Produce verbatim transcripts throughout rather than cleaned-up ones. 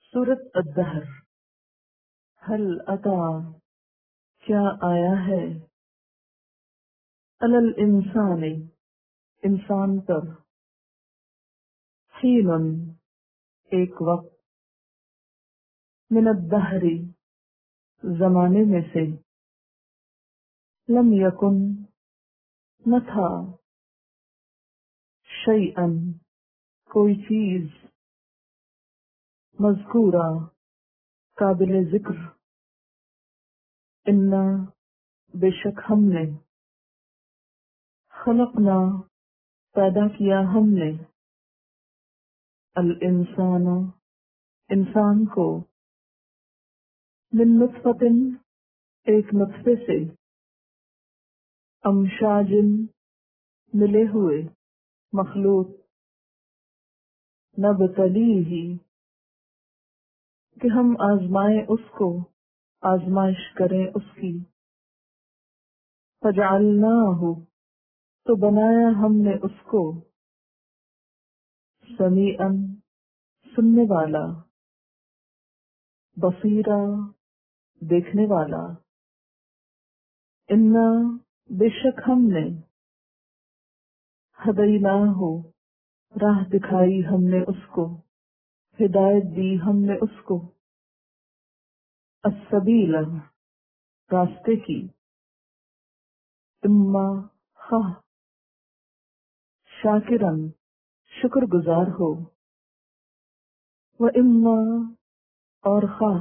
سورۃ الدہر۔ حل اتا، کیا آیا ہے، علی الانسان، انسان پر، حین، ایک وقت، من الدہر، زمانے میں سے، لم یکن، نہ تھا، شیئا، کوئی چیز، مذکورا، قابل ذکر، انا، بے شک ہم نے، خلقنا، پیدا کیا ہم نے، الانسان، انسان کو، من نطفۃ، ایک نطفے سے، امشاج، ملے ہوئے، مخلوط، نبتلیہ، کہ ہم آزمائیں اس کو، آزمائش کریں اس کی، فجعلناہ، تو بنایا ہم نے اس کو، سمیعا، سننے والا، بصیرا، دیکھنے والا، انا، بے شک ہم نے، ہدیناہ، راہ دکھائی ہم نے اس کو، ہدایت دی ہم نے اس کو، السبیل، راستے کی، اما، خواہ، شاکرن، شکر گزار ہو، و اما، اور خواہ،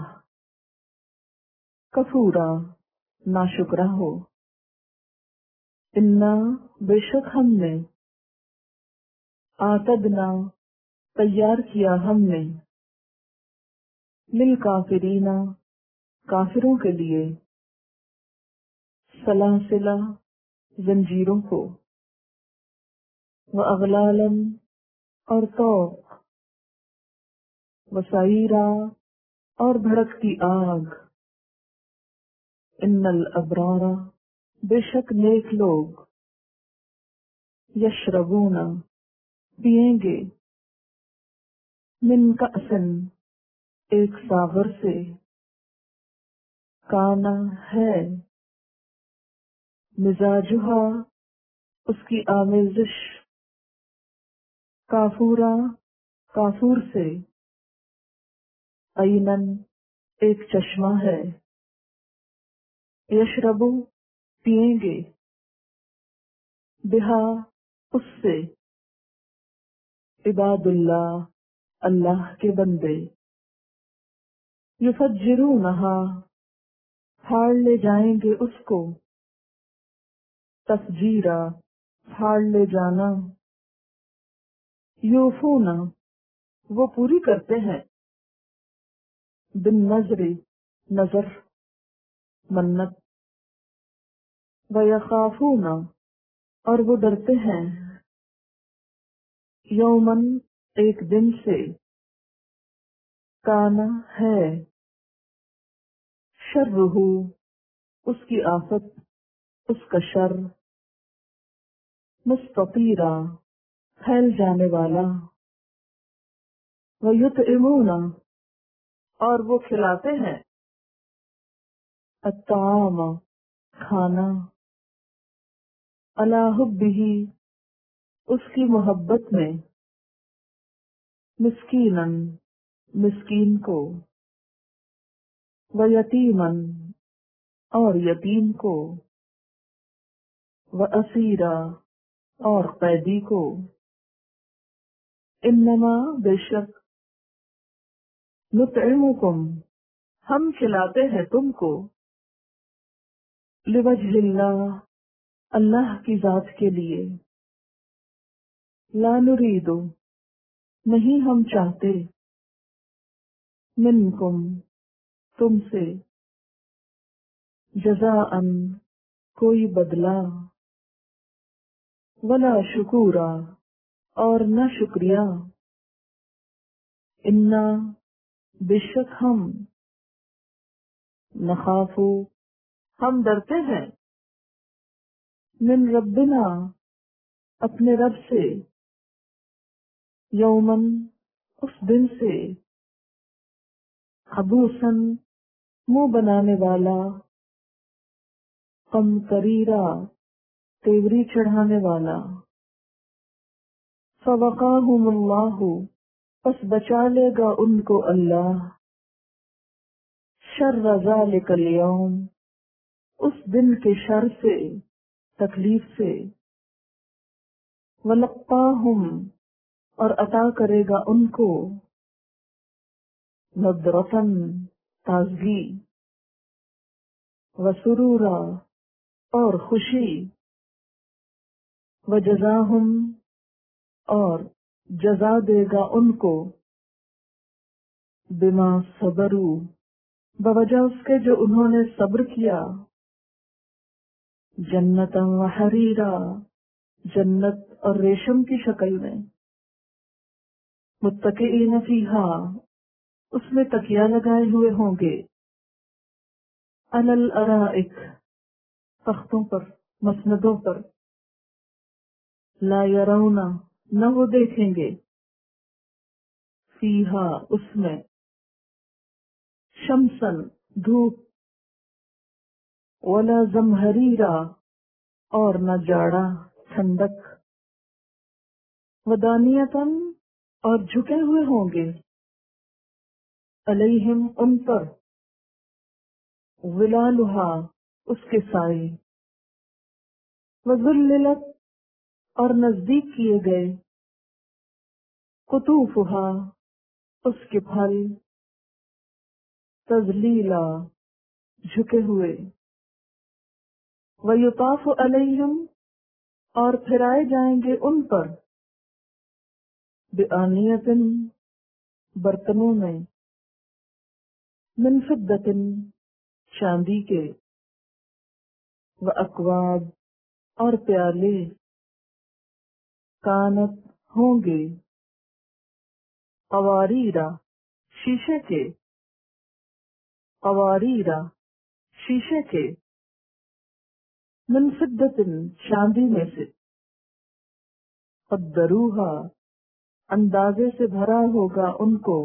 کفورا، ناشکرہ ہو، انا، بے شک ہم نے، آتدنا، تیار کیا ہم نے، للکافرین، کافروں کے لیے، سلاسلہ، زنجیروں کو، واغلالا، اور طوق، وسعیرا، اور بھڑکتی آگ، ان الابرار، بے شک نیک لوگ، یشربون، پیئیں گے، من کأسن، ایک ساغر سے، کانا، ہے، مزاجہا، اس کی آمیزش، کافورا، کافور سے، عینن، ایک چشمہ ہے، یشربو، پیئیں گے، بہا، اس سے، عباد اللہ، اللہ کے بندے، یفجرونہا، پھاڑ لے جائیں گے اس کو، تفجیرا، پھاڑ لے جانا، یوفونا، وہ پوری کرتے ہیں، بالنظر، نظر، منت، ویخافون، اور وہ ڈرتے ہیں، یومن، ایک دن سے، کانا، ہے، شرہ، اس کی آفت، اس کا شر، مستطیرا، پھیل جانے والا، ویطعمون، اور وہ کھلاتے ہیں، الطعام، کھانا، علی حبہ، اس کی محبت میں، مسکینا، مسکین کو، ویتیما، اور یتیم کو، واسیرا، اور قیدی کو، انما، بے شک، نطعمکم، ہم کھلاتے ہیں تم کو، لوجہ اللہ، اللہ کی ذات کے لیے، لا نرید، نہیں ہم چاہتے، منکم، تم سے، جزاء، کوئی بدلہ، ولا شکورا، اور نہ شکریہ، انا، بے شک ہم، نخافو، ہم ڈرتے ہیں، من ربنا، اپنے رب سے، یومن، اس دن سے، خبوسن منہ بنانے والا، قمطریرا تیوری چڑھانے والا، فوقاہم اللہ پس بچا لے گا ان کو اللہ، شر ذالک الیوم اس دن کے شر سے، تکلیف سے، ولقاہم اور عطا کرے گا ان کو، نضرتن تازگی، وسرورا اور خوشی، وجزاہم اور جزا دے گا ان کو، بما صبروا بوجہ اس کے جو انہوں نے صبر کیا، جنتا وحریرا جنت اور ریشم کی شکل میں، متکئین فیہا اس میں تکیہ لگائے ہوئے ہوں گے، علی الارائک تختوں پر، مسندوں پر، لا یرون نہ وہ دیکھیں گے، فیہا اس میں، شمسن دھوپ، ولا زمہریرا اور نہ جاڑا ٹھنڈک، ودانیتن اور جھکے ہوئے ہوں گے، علیہم ان پر، ظلالہا اس کے سائے، وذللت اور نزدیک کیے گئے، قطوفہا اس کے پھل، تذلیلا جھکے ہوئے، ویطاف علیہم اور پھرائے جائیں گے ان پر، بآنیۃ برتنوں میں، من فضۃ چاندی کے، واکواب اور پیالے، کانت ہوں گے، قواریرا شیشے کے، قواریرا شیشے کے، من فضۃ چاندی میں سے، قدروہا اندازے سے بھرا ہوگا ان کو،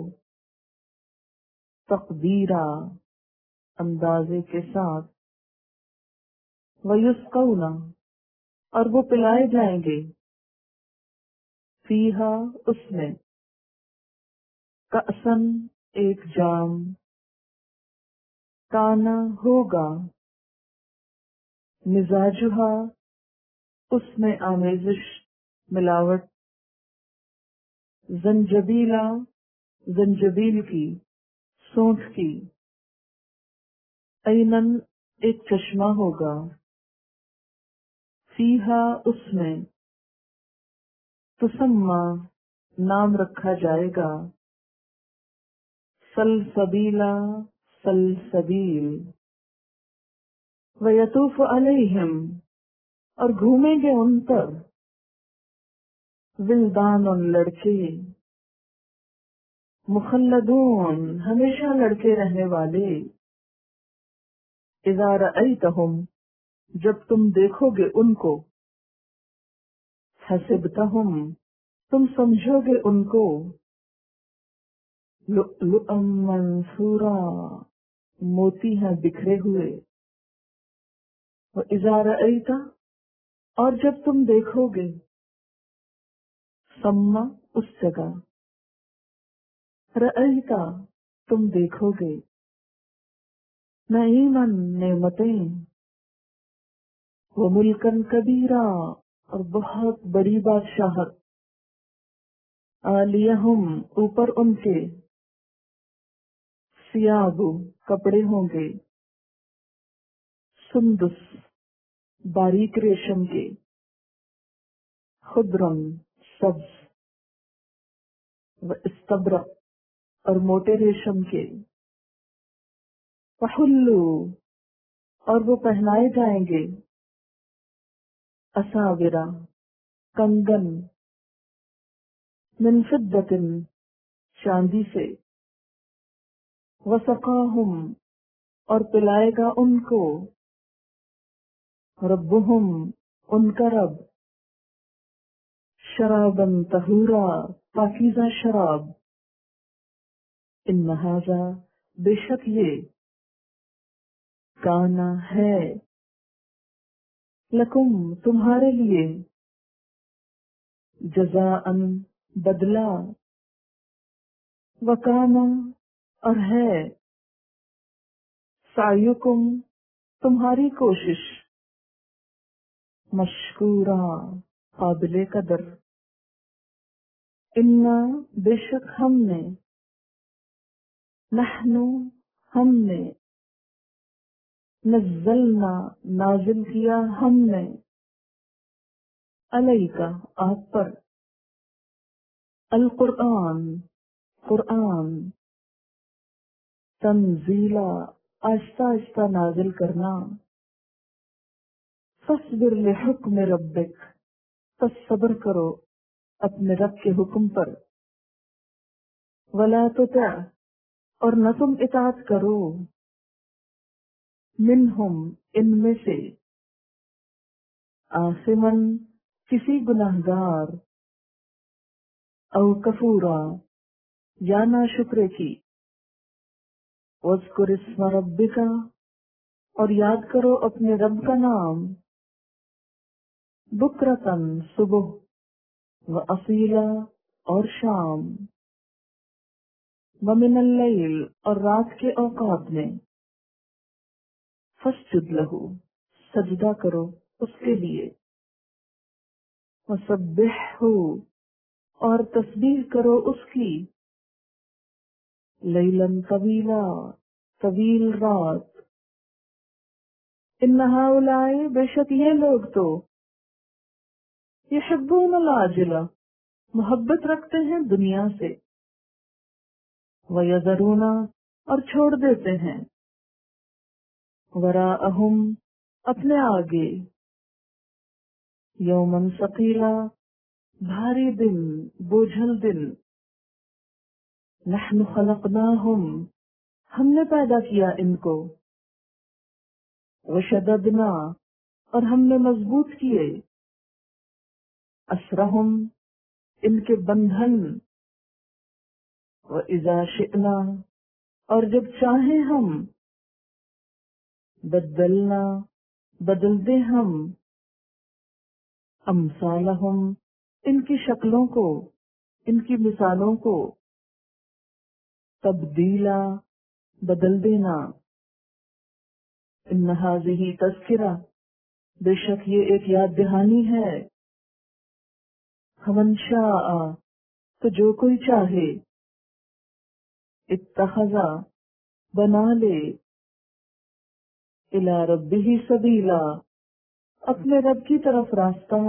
تقدیرا اندازے کے ساتھ، ویسقون اور وہ پلائے جائیں گے، فیہا اس میں، کأسن ایک جام، کانا ہوگا، مزاجہا اس میں آمیزش ملاوٹ، زنجبیلا زنجبیل کی، سونف کی، اینن ایک چشمہ ہوگا، فیہا اس میں، تسمہ نام رکھا جائے گا، سلسبیلا سلسبیل، ویطوف علیہم اور گھومیں گے ان پر، ولدان لڑکے، مخلدون ہمیشہ لڑکے رہنے والے، اذا رأیتہم جب تم دیکھو گے ان کو، حسبتہم تم سمجھو گے ان کو، لؤلؤا منثورا موتی ہیں بکھرے ہوئے، وَإِذَا رَأَيْتَ اور جب تم دیکھو گے، ثم اس جگہ، رأیت تم دیکھو گے، نعیماً نعمتیں، وملکاً کبیرا اور بہت بڑی بادشاہت، عالیہم اوپر ان کے، ثیاب کپڑے ہوں گے، سندس باریک ریشم کے، خضرن سبز، واستبرق اور موٹے ریشم کے، وحلو اور وہ پہنائے جائیں گے، اساورا کنگن، من فضۃ چاندی سے، وسقاہم اور پلائے گا ان کو، ربہم ان کا رب، شراباً طہورا پاکیزہ شراب، ان ھذا بے شک یہ کانا ہے لکم تمہارے لیے جزاءً بدلہ وکانا اور ہے سعیکم تمہاری کوشش مشکورا قابل قدر انا بے شک ہم نے نحنو ہم نے نزلنا نازل کیا ہم نے علیکا آپ پر القرآن قرآن تنزیلا آہستہ آہستہ نازل کرنا فاصبر لحکم ربک پس صبر کرو اپنے رب کے حکم پر ولا تطع اور نہ تم اطاعت کرو منہم ان میں سے آثمن کسی گناہگار او کفورا یا ناشکرے کی واذکر اسم ربک اور یاد کرو اپنے رب کا نام بکرتن صبح و اصیلا اور شام ومن اللیل اور رات کے اوقات میں فسجد لہو سجدہ کرو اس کے لیے وسبحہ اور تسبیح کرو اس کی لیلاً طویلا طویل رات ان ہؤلاء بے شک یہ لوگ تو یحبون العاجلہ محبت رکھتے ہیں دنیا سے وَيَذَرُونَ اور چھوڑ دیتے ہیں وراءہم اپنے آگے یومن ثقیلا بھاری دن بوجھل دن نحن خلقناہم ہم نے پیدا کیا ان کو وشددنا اور ہم نے مضبوط کیے اسرہم ان کے بندھن وَإِذَا شِئْنَا اور جب چاہیں ہم بدلنا بدل دیں ہم امثالہم ان کی شکلوں کو ان کی مثالوں کو تبدیلا بدل دینا ان ھذہ تذکرہ بے شک یہ ایک یاد دہانی ہے فمن شاء تو جو کوئی چاہے اتخذا بنا لے الی ربہ سبیلا اپنے رب کی طرف راستہ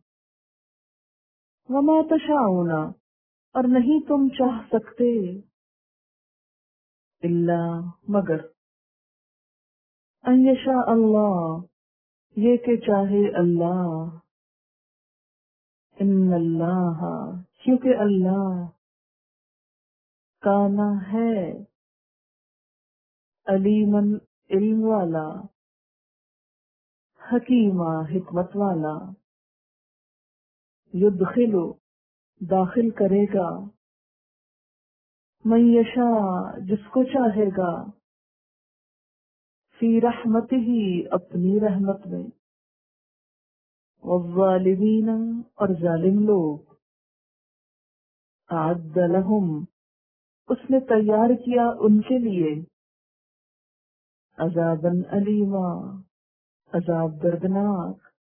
وما تشاءون اور نہیں تم چاہ سکتے الا مگر ان یشاء اللہ یہ کہ چاہے اللہ ان اللہ کیونکہ اللہ کانا ہے علیمن علم والا حکیمہ حکمت والا یدخلو داخل کرے گا من یشاء جس کو چاہے گا فی رحمتہ اپنی رحمت میں والظالمین اور ظالم لوگ اعد لہم اس نے تیار کیا ان کے لیے عذاباً علیما عذاب دردناک